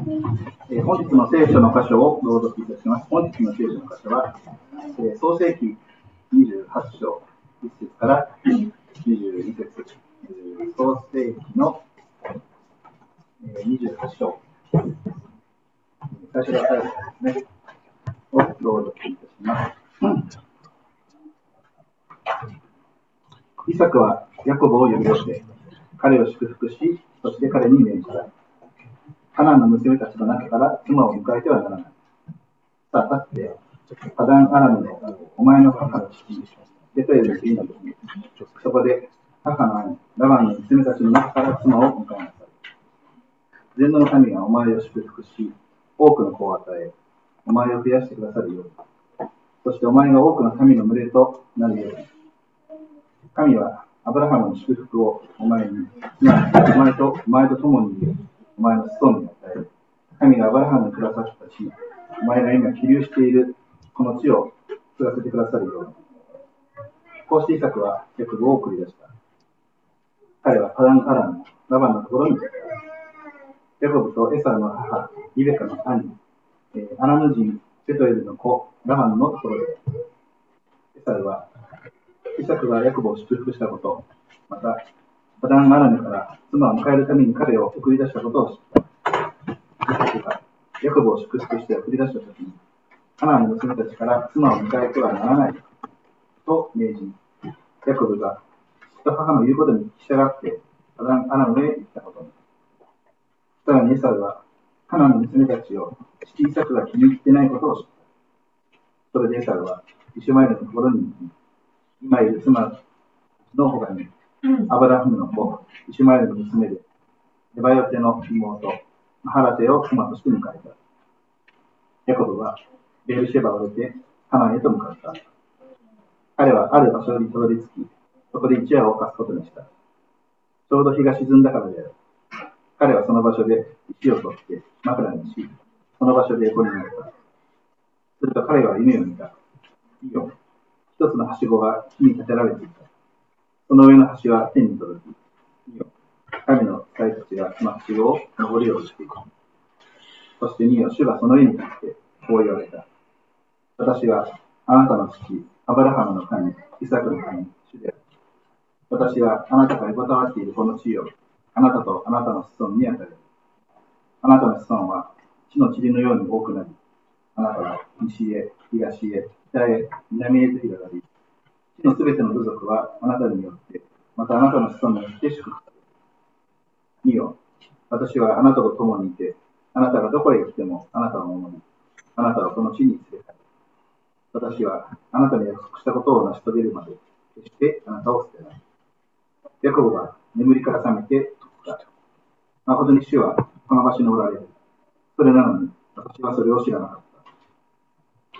本日の聖書の箇所を朗読いたします。本日の聖書の箇所は、創世記28章1節から22節、創世記の28章、最初から最後ですね、を朗読いたします。イサクはヤコブを呼び寄せ、彼を祝福し、そして彼に命じた。カナンの娘たちの中から妻を迎えてはならない。さあ、立って、パダンアラムのお前の母の父、ベトエルに住んだ時に、そこで母の兄、ラバンの娘たちの中から妻を迎えなさい。全能の神がお前を祝福し、多くの子を与え、お前を増やしてくださるように。そしてお前が多くの神の群れとなるように。神はアブラハムの祝福をお前に、お前と共にいるお前の子孫に与える。神がアブラハムにくださった地、お前が今起立しているこの地を継がせてくださるように。こうしてイサクはヤコブを送り出した。彼はパダンアラムのラバンのところに行った。ヤコブとエサウの母、リベカの兄、アラム人ベトエルの子、ラバンのところで、エサウはイサクがヤコブを祝福したこと、また、パダンアラムから妻を迎えるために彼を送り出したことを知った。イサクがヤコブを祝福して送り出したときに、カナンの娘たちから妻を迎えてはならないと命じ、ヤコブが父と母の言うことに従ってパダンアラムへ行ったことに。さらにエサウはカナンの娘たちを父イサクが気に入っていないことを知った。それでエサウはイシュマエルのところに行き、今いる妻の他にアブラハムの子、イシュマエルの娘で、ネバヨテの妹、マハラテを妻として迎えた。ヤコブはベールシェバを出てカナンへと向かった。彼はある場所にたどり着き、そこで一夜を明かすことにした。ちょうど日が沈んだからである。彼はその場所で石を取って枕にし、その場所で横になった。すると彼は夢を見た。いいよ。一つのはしごが木に立てられていた。その上の端は天に届き、いいよ。神の使いたちがそのはしごを登りようとしていた。そして2よ、主がその上に立ってこう言われた。私はあなたの父、アブラハムの神、イサクの神、主である。私はあなたが横たわっているこの地をあなたとあなたの子孫に与える。あなたの子孫は地の塵のように多くなり、あなたは西へ、東へ、北へ、南へと広がり、地のすべての部族はあなたによって、またあなたの子孫によって祝福される。見よ、私はあなたと共にいて、あなたがどこへ来てもあなたを守り、あなたはこの地に連れ帰る。私はあなたに約束したことを成し遂げるまで、決してあなたを捨てない。ヤコブは眠りから覚めて説った。誠に主はこの場所におられる。それなのに私はそれを知らなかった。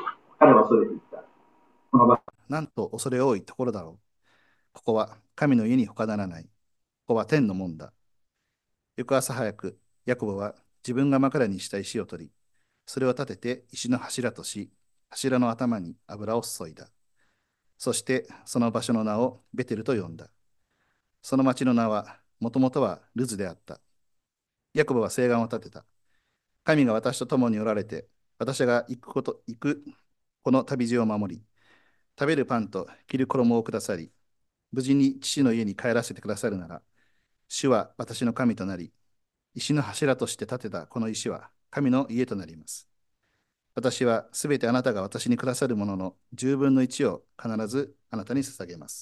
彼は恐れていった。この場所なんと恐れ多いところだろう。ここは神の家に他ならない。ここは天の門だ。翌朝早く、ヤコブは自分が枕にした石を取り、それを立てて石の柱とし、柱の頭に油を注いだ。そしてその場所の名をベテルと呼んだ。その町の名はもともとはルズであった。ヤコブは誓願を立てた。神が私と共におられて、私が行くこの旅路を守り、食べるパンと着る衣をくださり、無事に父の家に帰らせてくださるなら、主は私の神となり、石の柱として建てたこの石は神の家となります。私はすべてあなたが私にくださるものの10分の1を必ずあなたに捧げます。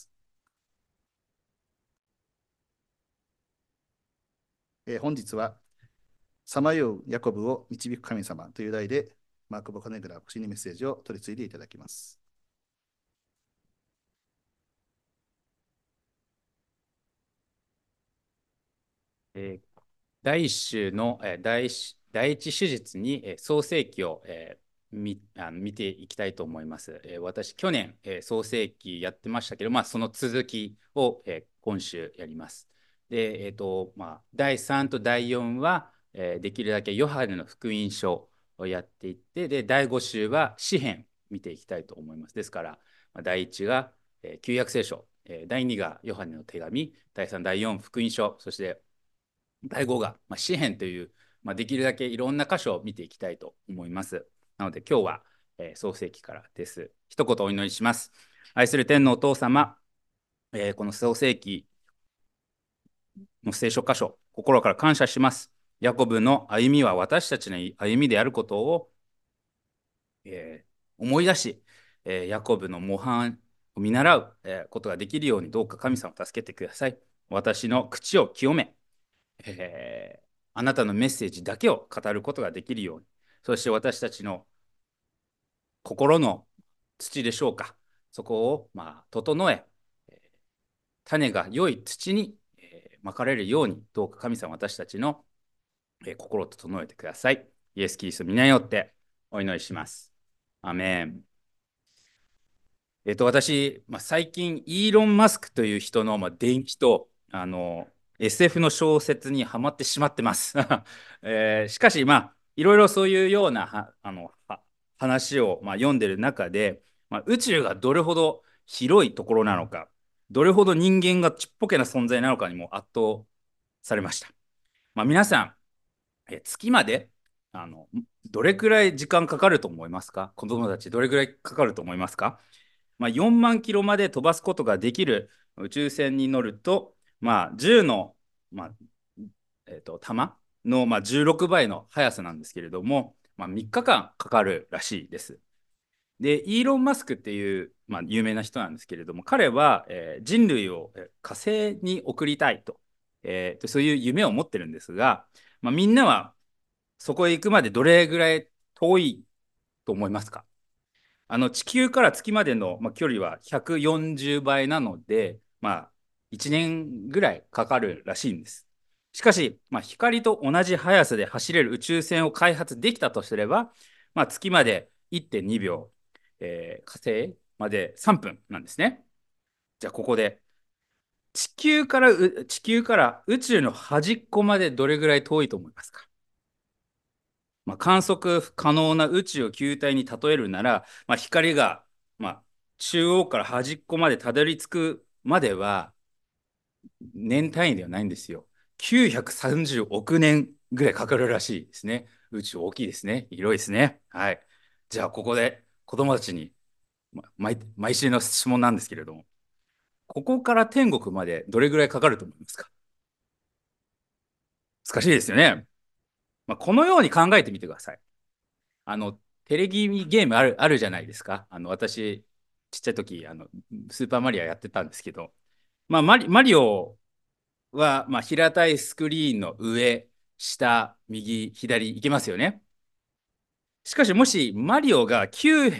本日はさまようヤコブを導く神様という題でマーク・ボカネグラ牧師にメッセージを取り次いでいただきます。 第一週の第一手術に創世記を見ていきたいと思います。私、去年創世記やってましたけど、その続きを今週やります。で、第3と第4はできるだけヨハネの福音書をやっていって、で、第5週は詩編見ていきたいと思います。ですから、第1が旧約聖書、第2がヨハネの手紙、第3、第4福音書、そして第5が詩編というできるだけいろんな箇所を見ていきたいと思います。なので今日は、創世記からです。一言お祈りします。愛する天のお父様、この創世記の聖書箇所、心から感謝します。ヤコブの歩みは私たちの歩みであることを、思い出し、ヤコブの模範を見習う、ことができるようにどうか神様を助けてください。私の口を清め、あなたのメッセージだけを語ることができるように、そして私たちの心の土でしょうか、そこを整え、種が良い土にまかれるように、どうか神様私たちの心を整えてください。イエス・キリスト皆によってお祈りします。アメン。私、最近イーロン・マスクという人の伝記とSF の小説にはまってしまってます。しかしいろいろそういうような話を読んでる中で、宇宙がどれほど広いところなのか、どれほど人間がちっぽけな存在なのかにも圧倒されました。皆さん、月までどれくらい時間かかると思いますか？子供たちどれくらいかかると思いますか？4万キロまで飛ばすことができる宇宙船に乗ると、10の、弾の、16倍の速さなんですけれども、3日間かかるらしいです。で、イーロン・マスクっていう、有名な人なんですけれども、彼は、人類を火星に送りたいと、そういう夢を持ってるんですが、みんなはそこへ行くまでどれぐらい遠いと思いますか？地球から月までの、距離は140倍なので、1年ぐらいかかるらしいんです。しかし、光と同じ速さで走れる宇宙船を開発できたとすれば、月まで1.2秒、火星まで3分なんですね。じゃあここで地球から宇宙の端っこまでどれぐらい遠いと思いますか？観測可能な宇宙を球体に例えるなら、光が、中央から端っこまでたどり着くまでは年単位ではないんですよ。930億年ぐらいかかるらしいですね。宇宙大きいですね。広いですね。はい。じゃあここで子供たちに、毎週の質問なんですけれども、ここから天国までどれぐらいかかると思いますか？難しいですよね。このように考えてみてください。テレビゲームあるじゃないですか。私、ちっちゃい時、スーパーマリオやってたんですけど、マリオは、平たいスクリーンの上、下、右、左、いけますよね。しかし、もしマリオが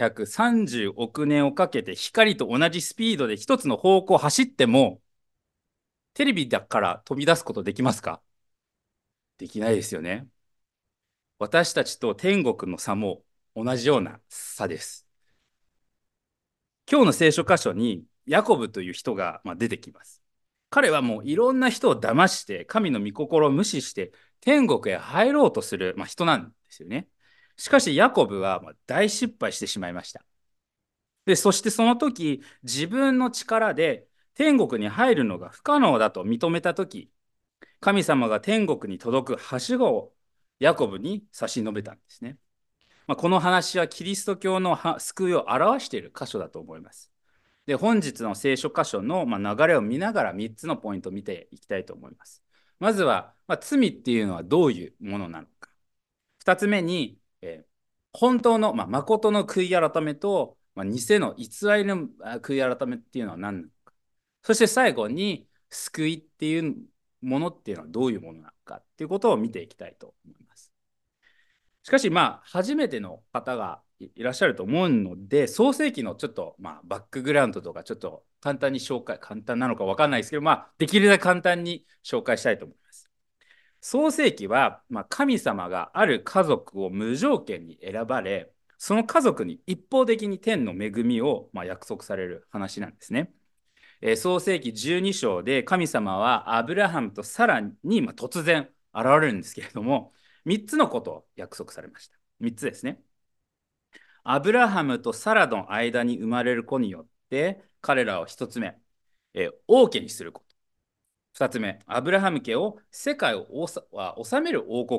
930億年をかけて光と同じスピードで一つの方向を走っても、テレビだから飛び出すことできますか？できないですよね。私たちと天国の差も同じような差です。今日の聖書箇所にヤコブという人が出てきます。彼はもういろんな人を騙して神の御心を無視して天国へ入ろうとする人なんですよね。しかしヤコブは大失敗してしまいました。で、そしてその時自分の力で天国に入るのが不可能だと認めた時、神様が天国に届くはしごをヤコブに差し伸べたんですね。この話はキリスト教の救いを表している箇所だと思います。で、本日の聖書箇所の流れを見ながら3つのポイントを見ていきたいと思います。まずは、罪っていうのはどういうものなのか。2つ目に、本当の、誠の悔い改めと、偽の偽りの悔い改めっていうのは何なのか。そして最後に、救いっていうものっていうのはどういうものなのかっていうことを見ていきたいと思います。しかし初めての方がいらっしゃると思うので、創世記のちょっとバックグラウンドとかちょっと簡単に簡単なのか分かんないですけど、できるだけ簡単に紹介したいと思います。創世記は、神様がある家族を無条件に選ばれ、その家族に一方的に天の恵みを約束される話なんですね。創世記12章で神様はアブラハムとサラに突然現れるんですけれども、3つのことを約束されました。3つですね。アブラハムとサラの間に生まれる子によって彼らを1つ目、王家にすること。2つ目、アブラハム家を世界を治める王国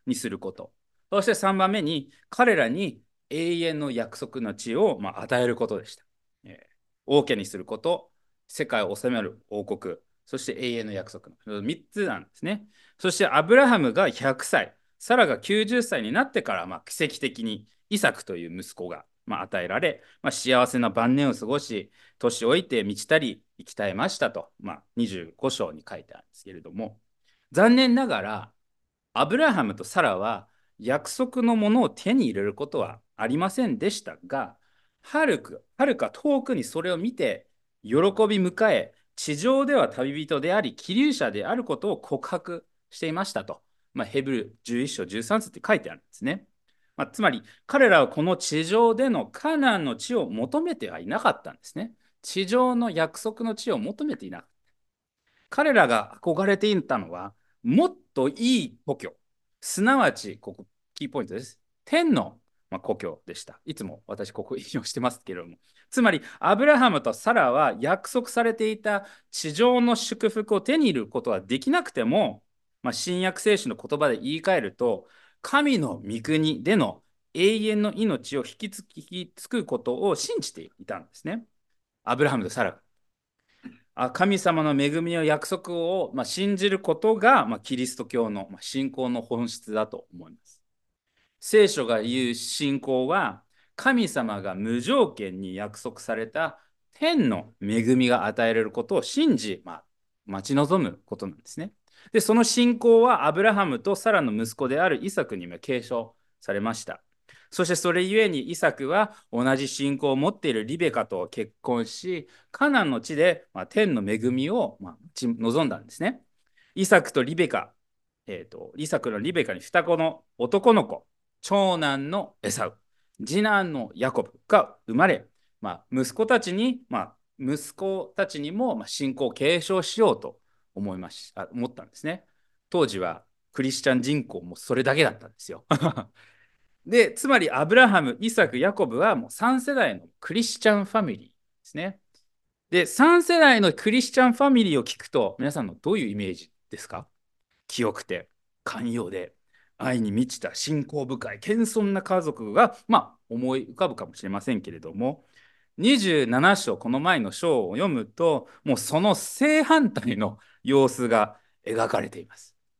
にすること。そして3番目に、彼らに永遠の約束の地を与えることでした。王家にすること、世界を治める王国、そして永遠の約束の3つなんですね。そしてアブラハムが100歳、サラが90歳になってから、奇跡的にイサクという息子が与えられ、幸せな晩年を過ごし、年老いて満ちたり生き絶えましたと、25章に書いてあるんですけれども、残念ながら、アブラハムとサラは約束のものを手に入れることはありませんでしたが、はるか遠くにそれを見て、喜び迎え、地上では旅人であり、寄留者であることを告白していましたと、ヘブル11章13節って書いてあるんですね。つまり、彼らはこの地上でのカナンの地を求めてはいなかったんですね。地上の約束の地を求めていなかった。彼らが憧れていたのは、もっといい故郷、すなわち、ここ、キーポイントです。天の故郷でした。いつも私、ここ引用してますけれども。つまり、アブラハムとサラは約束されていた地上の祝福を手に入れることはできなくても、新約聖書の言葉で言い換えると、神の御国での永遠の命を引き継ぐことを信じていたんですね。アブラハムとサラが。神様の恵みや約束を信じることがキリスト教の信仰の本質だと思います。聖書が言う信仰は、神様が無条件に約束された天の恵みが与えられることを信じ、待ち望むことなんですね。で、その信仰はアブラハムとサラの息子であるイサクにも継承されました。そしてそれゆえにイサクは同じ信仰を持っているリベカと結婚し、カナンの地で天の恵みを望んだんですね。イサクのリベカに双子の男の子、長男のエサウ、次男のヤコブが生まれ、息子たちにも信仰を継承しようと思ったんですね。当時はクリスチャン人口もそれだけだったんですよ。で、つまりアブラハム、イサク、ヤコブはもう3世代のクリスチャンファミリーですね。で、3世代のクリスチャンファミリーを聞くと、皆さんのどういうイメージですか？清くて、寛容で、愛に満ちた信仰深い、謙遜な家族が、思い浮かぶかもしれませんけれども、27章、この前の章を読むと、もうその正反対の様子が描かれています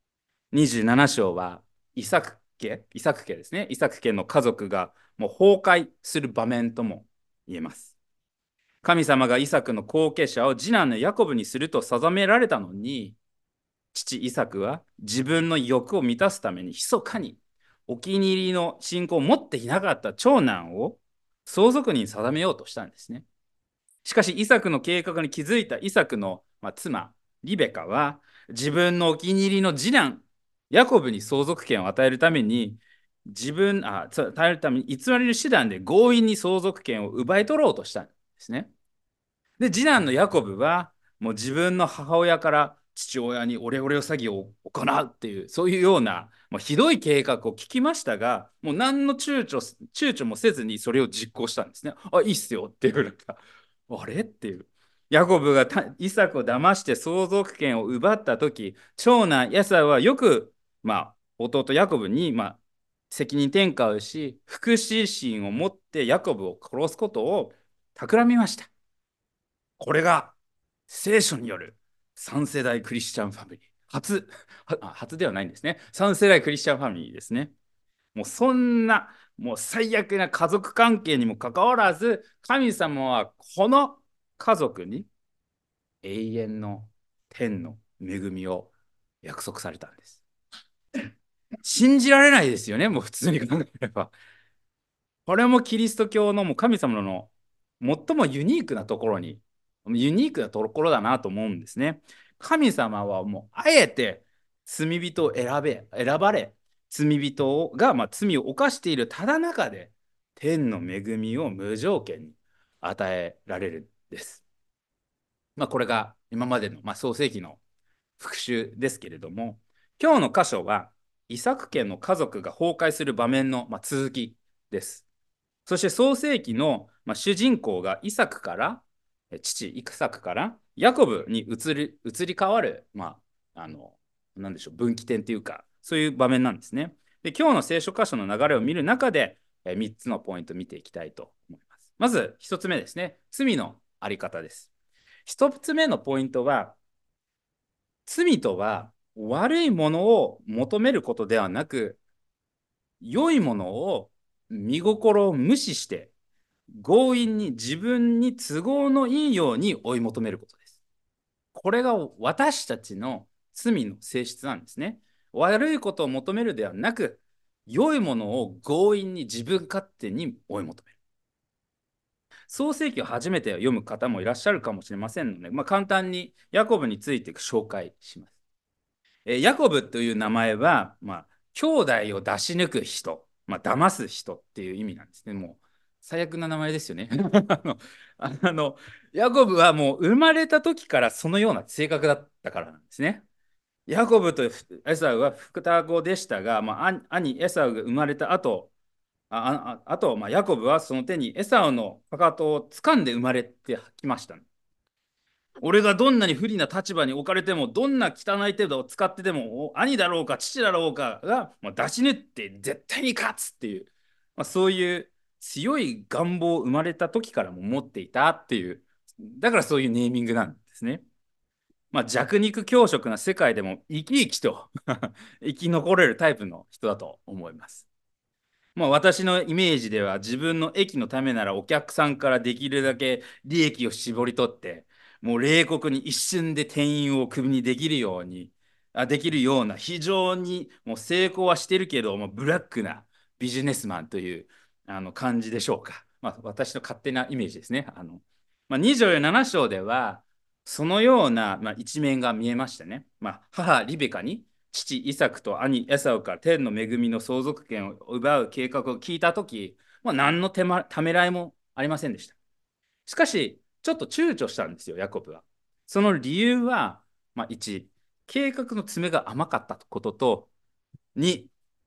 。27章はイサク家ですね。イサク家の家族がもう崩壊する場面とも言えます。神様がイサクの後継者を次男のヤコブにすると定められたのに、父イサクは自分の欲を満たすために密かにお気に入りの信仰を持っていなかった長男を相続人に定めようとしたんですね。しかしイサクの計画に気づいたイサクの妻リベカは、自分のお気に入りの次男ヤコブに相続権を与えるために偽りの手段で強引に相続権を奪い取ろうとしたんですね。で、次男のヤコブはもう自分の母親から父親にオレオレ詐欺を行うっていう、そういうようなひどい計画を聞きましたが、もう何の躊躇もせずにそれを実行したんですね。いいっすよっていう、あれっていう。ヤコブがイサクを騙して相続権を奪った時、長男エサウはよく、弟ヤコブに、責任転嫁をし、復讐心を持ってヤコブを殺すことを企みました。これが聖書による3世代クリスチャンファミリー。初ではないんですね。3世代クリスチャンファミリーですね。もうそんな、もう最悪な家族関係にもかかわらず、神様はこの家族に永遠の天の恵みを約束されたんです。信じられないですよね、もう普通に考えれば。これもキリスト教のもう神様の最もユニークなところだなと思うんですね。神様はもうあえて罪人を選ばれ、罪人が罪を犯しているただ中で天の恵みを無条件に与えられるんです。これが今までの創世記の復習ですけれども、今日の箇所はイサク家の家族が崩壊する場面の続きです。そして創世記の主人公が父イサクからヤコブに移り変わる、なんでしょう、分岐点というか、そういう場面なんですね。 で、今日の聖書箇所の流れを見る中で、3つのポイントを見ていきたいと思います。まず1つ目ですね。罪のあり方です。1つ目のポイントは、罪とは悪いものを求めることではなく、良いものを見心を無視して、強引に自分に都合のいいように追い求めることです。これが私たちの罪の性質なんですね。悪いことを求めるではなく、良いものを強引に自分勝手に追い求める。創世記を初めて読む方もいらっしゃるかもしれませんので、簡単にヤコブについて紹介します。ヤコブという名前は、兄弟を出し抜く人、騙す人っていう意味なんですね。もう最悪な名前ですよね。ヤコブはもう生まれた時からそのような性格だったからなんですね。ヤコブとエサウは双子でしたが、兄エサウが生まれた後、ヤコブはその手にエサウのかかとを掴んで生まれてきました。俺がどんなに不利な立場に置かれても、どんな汚い手を使ってでも、兄だろうか父だろうかが、出し抜って絶対に勝つっていう、そういう強い願望を生まれた時からも持っていたっていう、だからそういうネーミングなんですね。弱肉強食な世界でも生き生きと生き残れるタイプの人だと思います。私のイメージでは自分の益のためならお客さんからできるだけ利益を絞り取って、もう冷酷に一瞬で店員をクビにできるように、できるような非常にもう成功はしてるけどもブラックなビジネスマンという感じでしょうか。私の勝手なイメージですね。27章ではそのような、一面が見えましたね。母リベカに父イサクと兄エサウから天の恵みの相続権を奪う計画を聞いたとき、何のためらいもありませんでした。しかし、ちょっと躊躇したんですよ、ヤコブは。その理由は、1、計画の詰めが甘かったことと、2、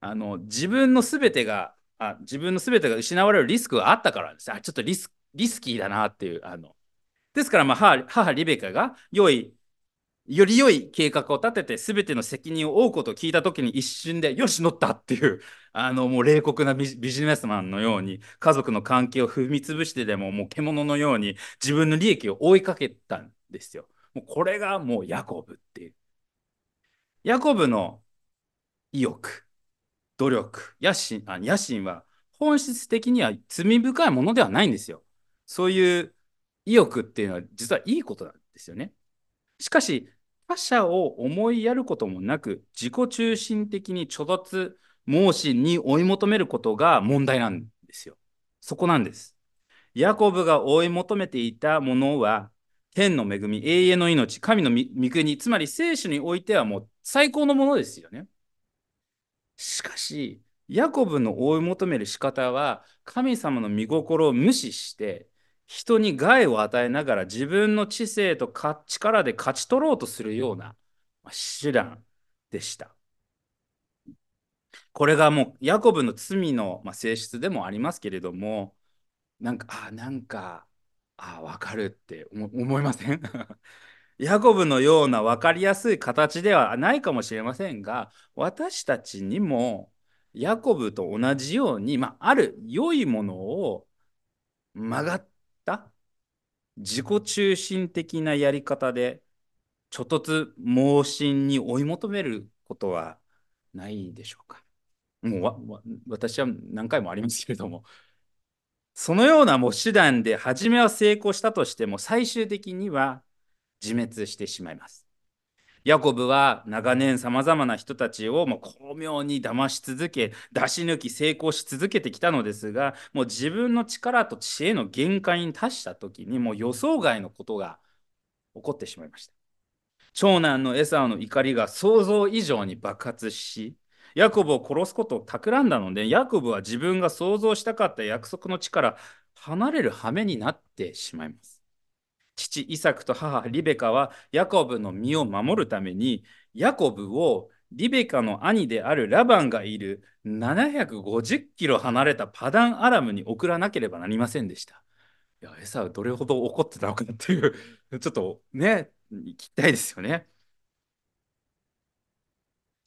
自分のすべてが失われるリスクがあったからです。ちょっとリスキーだなっていう。ですから、母リベカがより良い計画を立てて全ての責任を負うことを聞いたときに一瞬でよし乗ったっていうもう冷酷なビジネスマンのように家族の関係を踏み潰してでももう獣のように自分の利益を追いかけたんですよ。もうこれがもうヤコブっていう。ヤコブの意欲、努力、野心は本質的には罪深いものではないんですよ。そういう意欲っていうのは実はいいことなんですよね。しかし、他者を思いやることもなく、自己中心的に著突猛進に追い求めることが問題なんですよ。そこなんです。ヤコブが追い求めていたものは、天の恵み、永遠の命、神の御国、つまり聖書においてはもう最高のものですよね。しかし、ヤコブの追い求める仕方は、神様の御心を無視して、人に害を与えながら自分の知性と力で勝ち取ろうとするような手段でした。これがもうヤコブの罪の性質でもありますけれども、わかるって思いませんヤコブのような分かりやすい形ではないかもしれませんが、私たちにもヤコブと同じように、ある良いものを曲がった自己中心的なやり方で、ちょ突猛進に追い求めることはないでしょうか。もう私は何回もありますけれども、そのようなもう手段で初めは成功したとしても、最終的には自滅してしまいます。ヤコブは長年さまざまな人たちを巧妙に騙し続け、出し抜き成功し続けてきたのですが、もう自分の力と知恵の限界に達した時にもう予想外のことが起こってしまいました。長男のエサウの怒りが想像以上に爆発し、ヤコブを殺すことを企んだので、ヤコブは自分が想像したかった約束の地から離れる羽目になってしまいます。父イサクと母リベカはヤコブの身を守るために、ヤコブをリベカの兄であるラバンがいる750キロ離れたパダンアラムに送らなければなりませんでした。いや、エサウどれほど怒ってたのかっていう、ちょっとね、聞きたいですよね。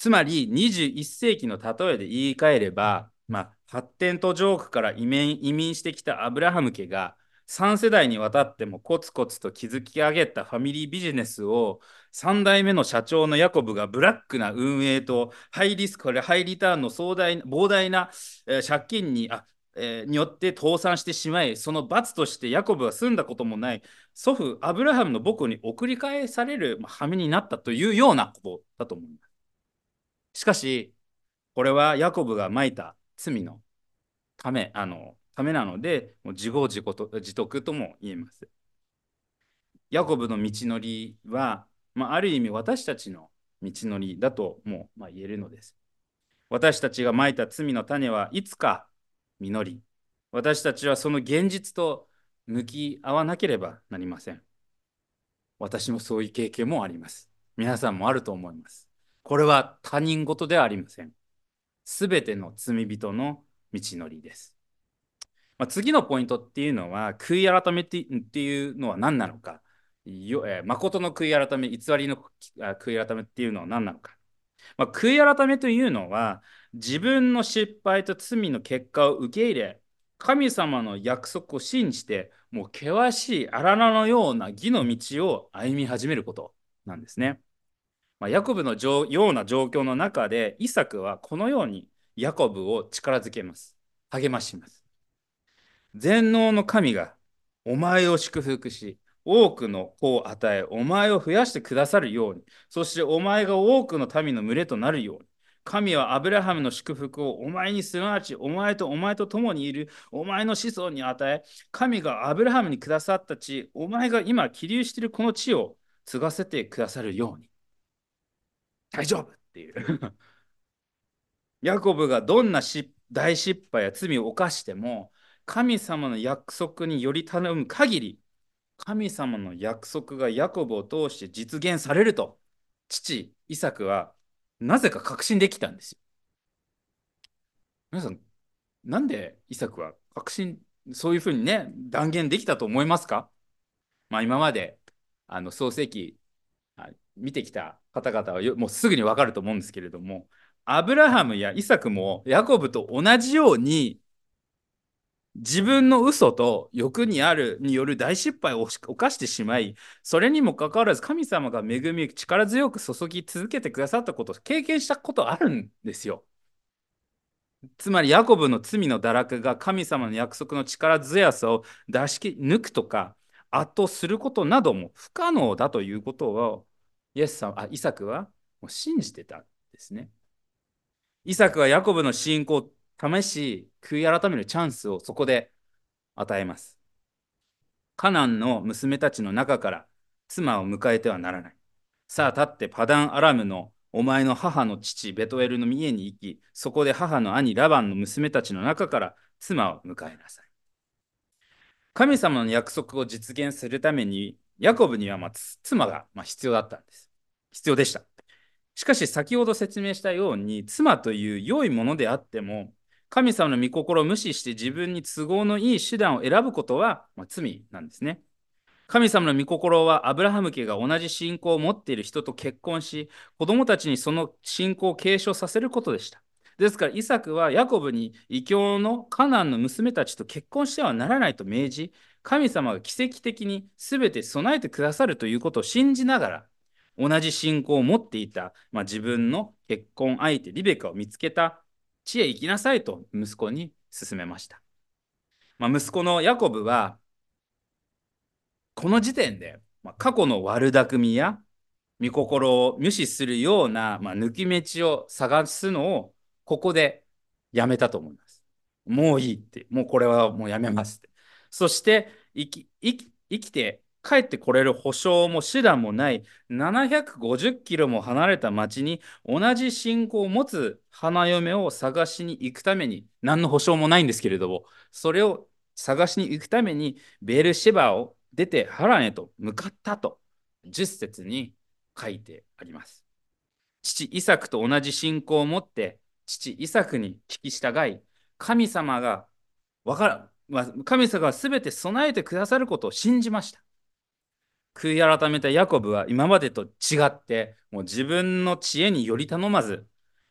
つまり21世紀の例えで言い換えれば、発展途上国から移民してきたアブラハム家が3世代にわたってもコツコツと築き上げたファミリービジネスを3代目の社長のヤコブがブラックな運営とハイリスク、ハイリターンの膨大な借金によって倒産してしまい、その罰としてヤコブは住んだこともない祖父アブラハムの母校に送り返される羽目になったというようなことだと思います。しかし、これはヤコブがまいた罪のためなので、もう自業自得とも言えます。ヤコブの道のりは、ある意味私たちの道のりだとも言えるのです。私たちがまいた罪の種はいつか実り、私たちはその現実と向き合わなければなりません。私もそういう経験もあります。皆さんもあると思います。これは他人事ではありません。すべての罪人の道のりです。次のポイントっていうのは、悔い改めっていうのは何なのか、誠の悔い改め、偽りの悔い改めっていうのは何なのか。悔い改めというのは、自分の失敗と罪の結果を受け入れ、神様の約束を信じて、もう険しい荒野のような義の道を歩み始めることなんですね。ヤコブのような状況の中で、イサクはこのようにヤコブを力づけます。励まします。全能の神がお前を祝福し、多くの子を与え、お前を増やしてくださるように、そしてお前が多くの民の群れとなるように、神はアブラハムの祝福をお前にすなわちお前と共にいるお前の子孫に与え、神がアブラハムにくださった地、お前が今起立しているこの地を継がせてくださるように。大丈夫っていうヤコブがどんな大失敗や罪を犯しても、神様の約束により頼む限り、神様の約束がヤコブを通して実現されると、父イサクはなぜか確信できたんですよ。皆さん、なんでイサクはそういうふうにね、断言できたと思いますか？今まで創世記見てきた方々はもうすぐに分かると思うんですけれども、アブラハムやイサクもヤコブと同じように自分の嘘と欲による大失敗を犯してしまい、それにもかかわらず神様が恵み力強く注ぎ続けてくださったことを経験したことあるんですよ。つまりヤコブの罪の堕落が神様の約束の力強さを出し抜くとか圧倒することなども不可能だということをイサクはもう信じてたんですね。イサクはヤコブの信仰を試し、悔い改めるチャンスをそこで与えます。カナンの娘たちの中から妻を迎えてはならない。さあ立ってパダンアラムのお前の母の父ベトエルの家に行き、そこで母の兄ラバンの娘たちの中から妻を迎えなさい。神様の約束を実現するために、ヤコブには妻が必要だったんです。必要でした。しかし先ほど説明したように、妻という良いものであっても、神様の御心を無視して自分に都合のいい手段を選ぶことは、罪なんですね。神様の御心はアブラハム家が同じ信仰を持っている人と結婚し、子供たちにその信仰を継承させることでした。ですからイサクはヤコブに異教のカナンの娘たちと結婚してはならないと命じ、神様が奇跡的に全て備えてくださるということを信じながら、同じ信仰を持っていた、自分の結婚相手リベカを見つけた地へ行きなさいと息子に勧めました。息子のヤコブはこの時点で、過去の悪巧みや御心を無視するような、抜き道を探すのをここでやめたと思います。もういいって、もうこれはもうやめますって。そして生きて帰ってこれる保証も手段もない750キロも離れた町に同じ信仰を持つ花嫁を探しに行くために、何の保証もないんですけれども、それを探しに行くためにベールシェバを出てハランへと向かったと10節に書いてあります。父イサクと同じ信仰を持って父イサクに聞き従い、神様が全て備えてくださることを信じました。悔い改めたヤコブは今までと違って、もう自分の知恵により頼まず、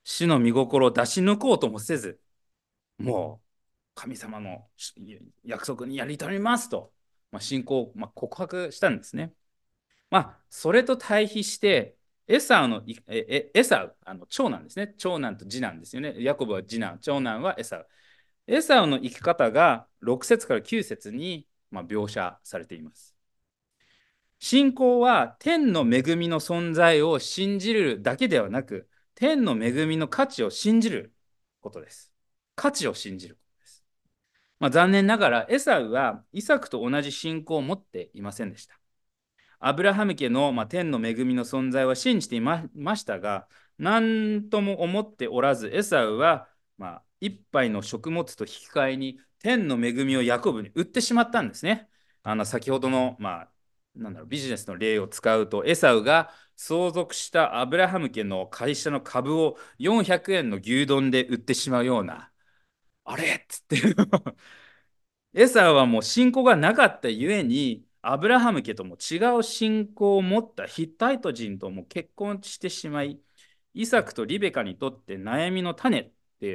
主の御心を出し抜こうともせず、もう神様の約束にやり取りますと、信仰を告白したんですね。それと対比して、エサウの、エサウ、長男ですね。長男と次男ですよね。ヤコブは次男、長男はエサウ。エサウの生き方が6節から9節に描写されています。信仰は天の恵みの存在を信じるだけではなく、天の恵みの価値を信じることです。価値を信じることです。残念ながらエサウはイサクと同じ信仰を持っていませんでした。アブラハム家の、天の恵みの存在は信じていましたが、何とも思っておらず、エサウは、一杯の食物と引き換えに天の恵みをヤコブに売ってしまったんですね。先ほどの、ビジネスの例を使うと、エサウが相続したアブラハム家の会社の株を400円の牛丼で売ってしまうような、あれっつってエサウはもう信仰がなかったゆえに、アブラハム家とも違う信仰を持ったヒッタイト人とも結婚してしまい、イサクとリベカにとって悩みの種って、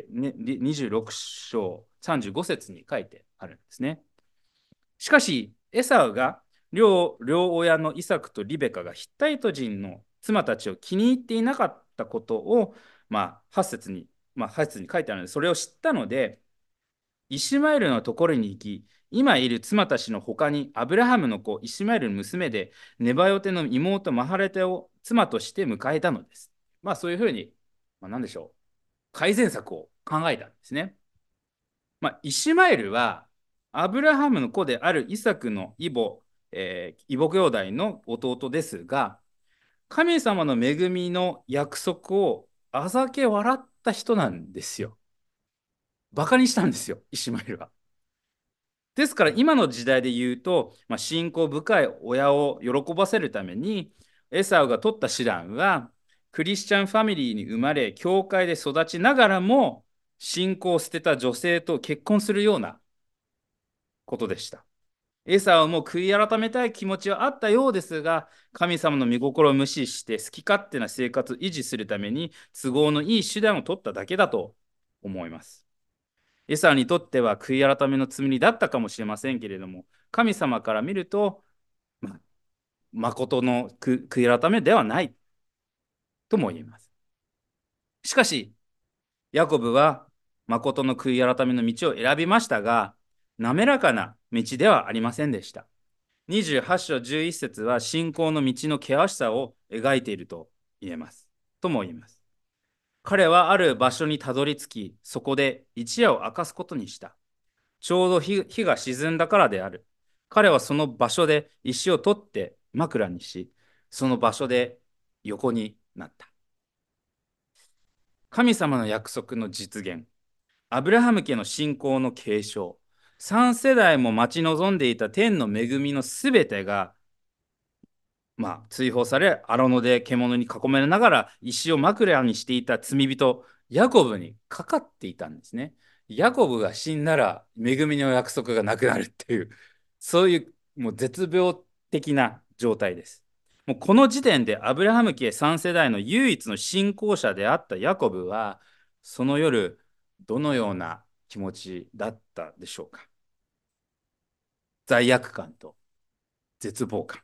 ね、26章35節に書いてあるんですね。しかし、エサウが両親のイサクとリベカがヒッタイト人の妻たちを気に入っていなかったことを、8節に書いてあるので、それを知ったので、イシュマエルのところに行き、今いる妻たちの他にアブラハムの子、イシュマエルの娘で、ネバヨテの妹マハレテを妻として迎えたのです。そういうふうに、何でしょう、改善策を考えたんですね。イシュマエルは、アブラハムの子であるイサクの異母兄弟の弟ですが、神様の恵みの約束をあざけ笑った人なんですよ。バカにしたんですよ、イシュマエルは。ですから今の時代で言うと、信仰深い親を喜ばせるためにエサウが取った手段は、クリスチャンファミリーに生まれ教会で育ちながらも信仰を捨てた女性と結婚するようなことでした。エサウも悔い改めたい気持ちはあったようですが、神様の御心を無視して好き勝手な生活を維持するために都合のいい手段を取っただけだと思います。エサウにとっては悔い改めの罪だったかもしれませんけれども、神様から見ると、誠の悔い改めではないとも言えます。しかし、ヤコブは誠の悔い改めの道を選びましたが、滑らかな道ではありませんでした。28章11節は信仰の道の険しさを描いていると言えます。とも言えます。彼はある場所にたどり着き、そこで一夜を明かすことにした。ちょうど日が沈んだからである。彼はその場所で石を取って枕にし、その場所で横になった。神様の約束の実現、アブラハム家の信仰の継承、3世代も待ち望んでいた天の恵みのすべてが、追放され、荒野で獣に囲まれながら石を枕にしていた罪人、ヤコブにかかっていたんですね。ヤコブが死んだら恵みの約束がなくなるっていう、そういうもう絶病的な状態です。もうこの時点でアブラハム家3世代の唯一の信仰者であったヤコブは、その夜、どのような気持ちだったでしょうか。罪悪感と絶望感。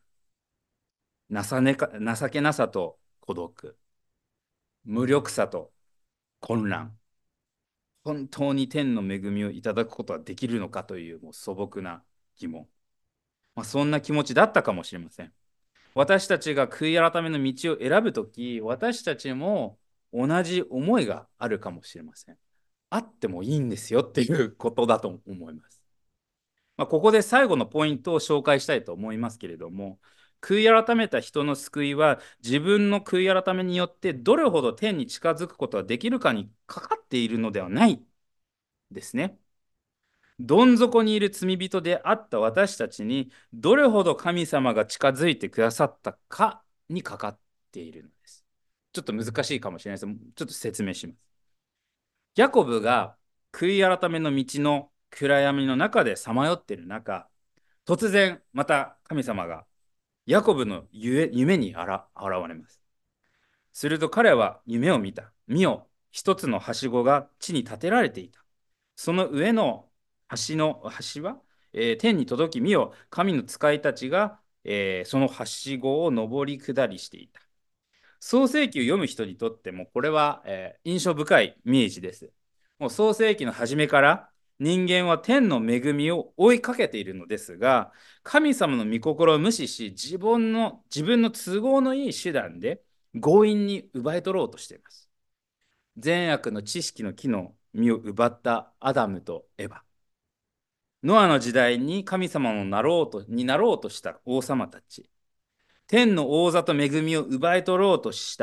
情けなさと孤独、無力さと混乱、本当に天の恵みをいただくことはできるのかというもう素朴な疑問、そんな気持ちだったかもしれません。私たちが悔い改めの道を選ぶとき、私たちも同じ思いがあるかもしれません。あってもいいんですよっていうことだと思います。ここで最後のポイントを紹介したいと思いますけれども、悔い改めた人の救いは自分の悔い改めによってどれほど天に近づくことができるかにかかっているのではないですね。どん底にいる罪人であった私たちにどれほど神様が近づいてくださったかにかかっているのです。ちょっと難しいかもしれないです。ちょっと説明します。ヤコブが悔い改めの道の暗闇の中でさまよっている中、突然また神様がヤコブの夢に現れます。すると彼は夢を見た。見よ、 一つのはしごが地に立てられていた。その上の橋は、天に届き見よ、神の使いたちが、そのはしごを上り下りしていた。創世記を読む人にとってもこれは、印象深いイメージです。もう創世記の初めから人間は天の恵みを追いかけているのですが、神様の御心を無視し、自分の都合のいい手段で強引に奪い取ろうとしています。善悪の知識の木の実を奪ったアダムとエバ。ノアの時代に神様になろうとした王様たち。天の王座と恵みを奪い取ろうとし、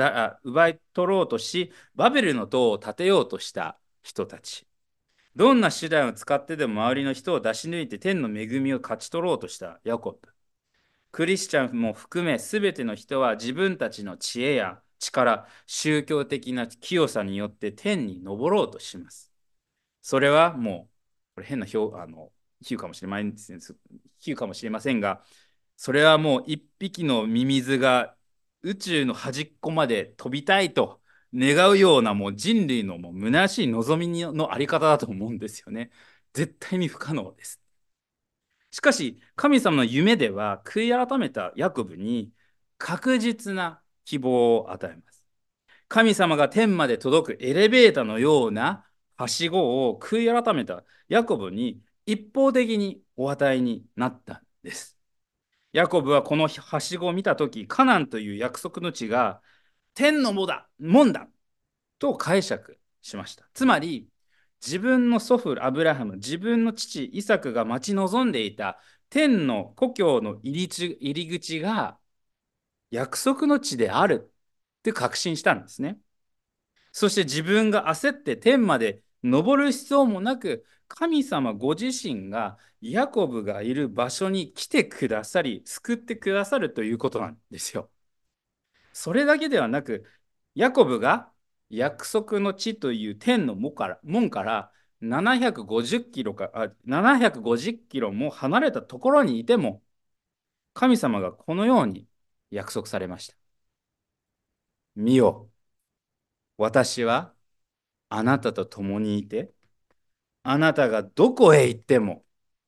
バベルの塔を建てようとした人たち。どんな手段を使ってでも周りの人を出し抜いて天の恵みを勝ち取ろうとしたヤコブ。クリスチャンも含め全ての人は自分たちの知恵や力、宗教的な清さによって天に昇ろうとします。それはもう、これ変な比喩かもしれませんが、それはもう一匹のミミズが宇宙の端っこまで飛びたいと願うようなもう人類のもう虚しい望みのあり方だと思うんですよね。絶対に不可能です。しかし神様の夢では悔い改めたヤコブに確実な希望を与えます。神様が天まで届くエレベーターのようなはしごを悔い改めたヤコブに一方的にお与えになったんです。ヤコブはこのはしごを見たとき、カナンという約束の地が天の門だと解釈しました。つまり、自分の祖父アブラハム、自分の父イサクが待ち望んでいた天の故郷の入り口が約束の地であるって確信したんですね。そして自分が焦って天まで登る必要もなく、神様ご自身がヤコブがいる場所に来てくださり、救ってくださるということなんですよ。それだけではなく、ヤコブが約束の地という天の門から750キロも離れたところにいても、神様がこのように約束されました。見よ、私はあなたと共にいて、あなたがどこへ行っても、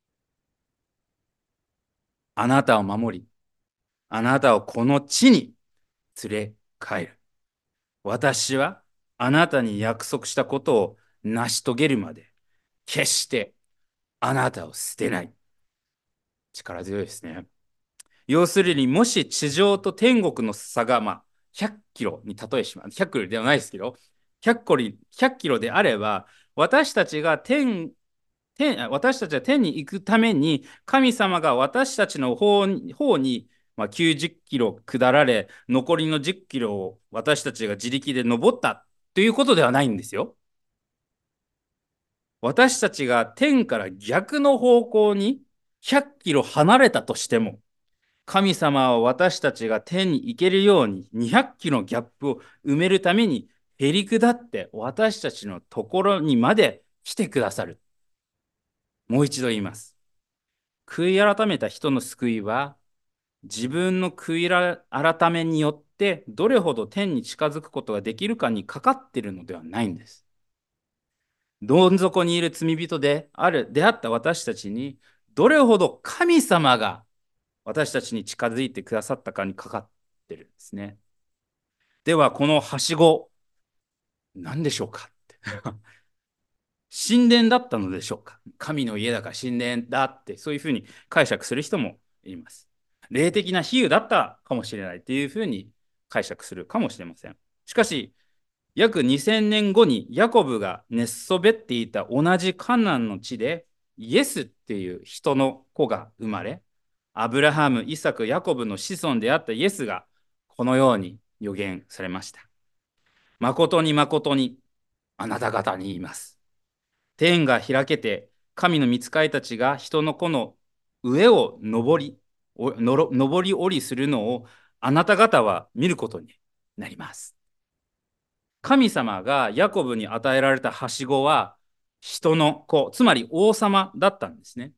あなたを守り、あなたをこの地に連れ帰る。私はあなたに約束したことを成し遂げるまで、決してあなたを捨てない。力強いですね。要するに、もし地上と天国の差が、100キロに例えします。100キロではないですけど、100キロであれば、私たちは天に行くために、神様が私たちの方に、90キロ下られ、残りの10キロを私たちが自力で登ったということではないんですよ。私たちが天から逆の方向に100キロ離れたとしても、神様は私たちが天に行けるように200キロのギャップを埋めるためにへり下って私たちのところにまで来てくださる。もう一度言います。悔い改めた人の救いは、自分の悔い改めによってどれほど天に近づくことができるかにかかっているのではないんです。どん底にいる罪人出会った私たちに、どれほど神様が私たちに近づいてくださったかにかかっているんですね。では、このはしご、何でしょうか神殿だったのでしょうか。神の家だから神殿だって、そういうふうに解釈する人もいます。霊的な比喩だったかもしれないというふうに解釈するかもしれません。しかし、約2000年後にヤコブが寝そべっていた同じカナンの地で、イエスっていう人の子が生まれ、アブラハム、イサク、ヤコブの子孫であったイエスがこのように予言されました。誠に誠にあなた方に言います。天が開けて、神の御使いたちが人の子の上を上り下りするのをあなた方は見ることになります。神様がヤコブに与えられたはしごは人の子、つまり王様だったんですね。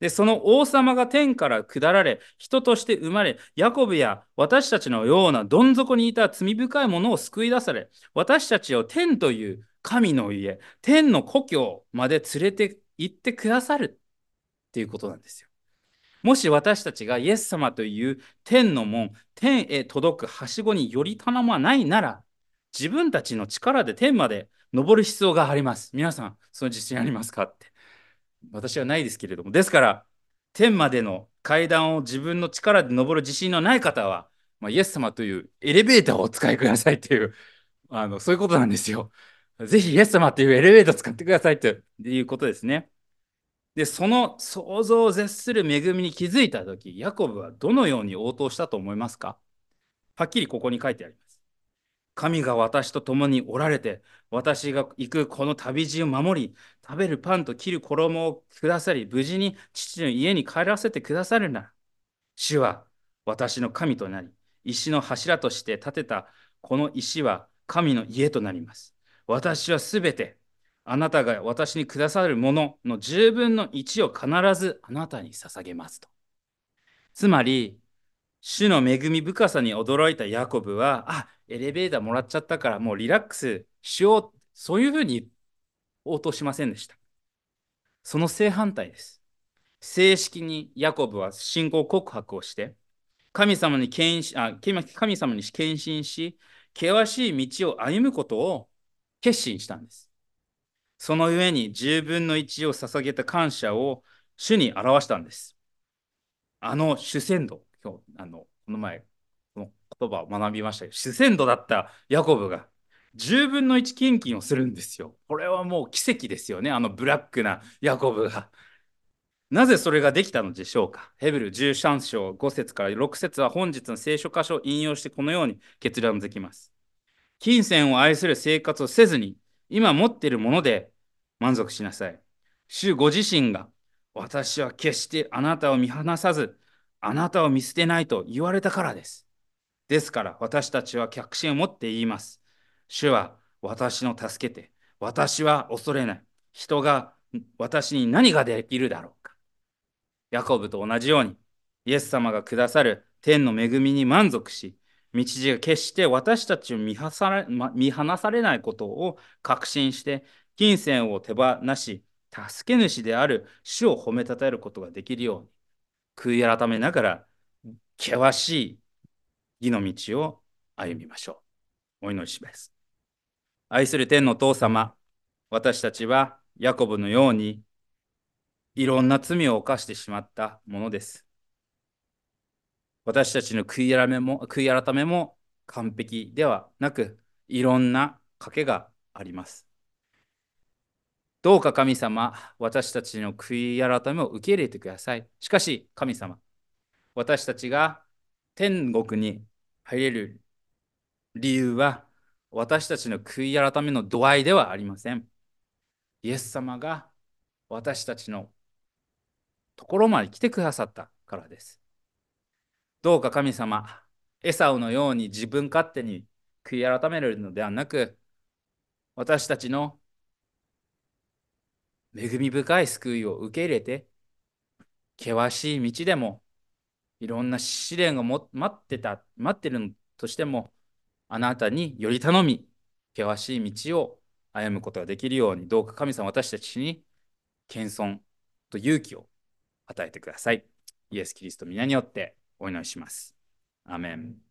で、その王様が天から下られ、人として生まれ、ヤコブや私たちのようなどん底にいた罪深いものを救い出され、私たちを天という神の家、天の故郷まで連れて行ってくださるっていうことなんですよ。もし私たちがイエス様という天の門、天へ届くはしごにより頼まないなら、自分たちの力で天まで登る必要があります。皆さん、その自信ありますかって。私はないですけれども。ですから、天までの階段を自分の力で登る自信のない方は、イエス様というエレベーターをお使いくださいという、そういうことなんですよ。ぜひイエス様というエレベーターを使ってくださいということですね。で、その想像を絶する恵みに気づいたとき、ヤコブはどのように応答したと思いますか？はっきりここに書いてあります。神が私と共におられて、私が行くこの旅路を守り、食べるパンと切る衣をくださり、無事に父の家に帰らせてくださるなら、主は私の神となり、石の柱として建てたこの石は神の家となります。私はすべてあなたが私にくださるものの10分の1を必ずあなたに捧げますと。つまり、主の恵み深さに驚いたヤコブは、エレベーターもらっちゃったからもうリラックスしよう、そういうふうに応答しませんでした。その正反対です。正式にヤコブは信仰告白をして、神様に献身し、険しい道を歩むことを決心したんです。その上に10分の1を捧げた感謝を主に表したんです。主戦度、今日、この前、この言葉を学びましたけど、主戦度だったヤコブが10分の1献金をするんですよ。これはもう奇跡ですよね。ブラックなヤコブが。なぜそれができたのでしょうか。ヘブル13章5節から6節は本日の聖書箇所を引用してこのように結論づきます。金銭を愛する生活をせずに、今持っているもので満足しなさい。主ご自身が、私は決してあなたを見放さず、あなたを見捨てないと言われたからです。ですから私たちは確信を持って言います。主は私の助けて、私は恐れない。人が私に何ができるだろうか。ヤコブと同じように、イエス様がくださる天の恵みに満足し、道地が決して私たちを見放されないことを確信して、金銭を手放し、助け主である主を褒めたたえることができるように、悔い改めながら、険しい義の道を歩みましょう。お祈りします。愛する天のお父様、私たちはヤコブのようにいろんな罪を犯してしまったものです。私たちの悔い改めも完璧ではなく、いろんな賭けがあります。どうか神様、私たちの悔い改めを受け入れてください。しかし神様、私たちが天国に入れる理由は、私たちの悔い改めの度合いではありません。イエス様が私たちのところまで来てくださったからです。どうか神様、エサウのように自分勝手に悔い改めるのではなく、私たちの恵み深い救いを受け入れて、険しい道でも、いろんな試練が待ってるとしても、あなたにより頼み、険しい道を歩むことができるように、どうか神様、私たちに謙遜と勇気を与えてください。イエス・キリストの皆によってお祈りします。アーメン。